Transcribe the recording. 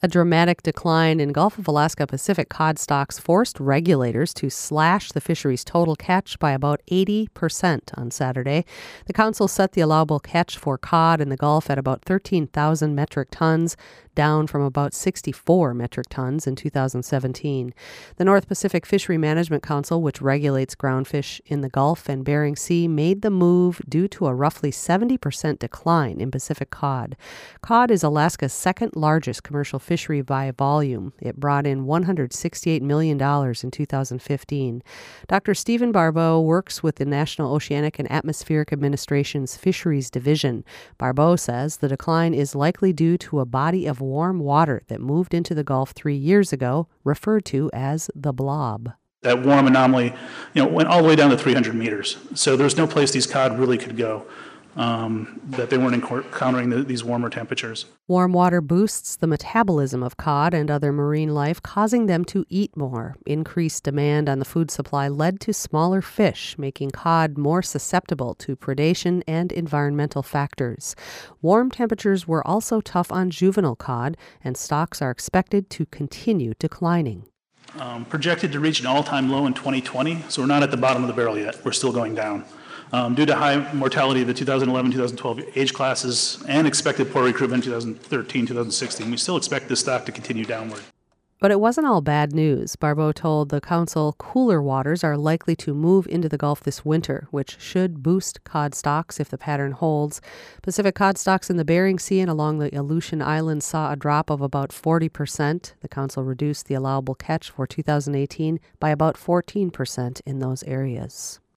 A dramatic decline in Gulf of Alaska Pacific cod stocks forced regulators to slash the fishery's total catch by about 80% on Saturday. The council set the allowable catch for cod in the Gulf at about 13,000 metric tons, down from about 64 metric tons in 2017. The North Pacific Fishery Management Council, which regulates groundfish in the Gulf and Bering Sea, made the move due to a roughly 70% decline in Pacific cod. Cod is Alaska's second largest commercial fishery by volume. It brought in $168 million in 2015. Dr. Stephen Barbeau works with the National Oceanic and Atmospheric Administration's Fisheries Division. Barbeau says the decline is likely due to a body of warm water that moved into the Gulf 3 years ago, referred to as the blob. That warm anomaly, went all the way down to 300 meters. So there's no place these cod really could go that they weren't encountering these warmer temperatures. Warm water boosts the metabolism of cod and other marine life, causing them to eat more. Increased demand on the food supply led to smaller fish, making cod more susceptible to predation and environmental factors. Warm temperatures were also tough on juvenile cod, and stocks are expected to continue declining. Projected to reach an all-time low in 2020, so we're not at the bottom of the barrel yet. We're still going down. Due to high mortality of the 2011-2012 age classes and expected poor recruitment in 2013-2016, we still expect this stock to continue downward. But it wasn't all bad news. Barbeau told the council cooler waters are likely to move into the Gulf this winter, which should boost cod stocks if the pattern holds. Pacific cod stocks in the Bering Sea and along the Aleutian Islands saw a drop of about 40%. The council reduced the allowable catch for 2018 by about 14% in those areas.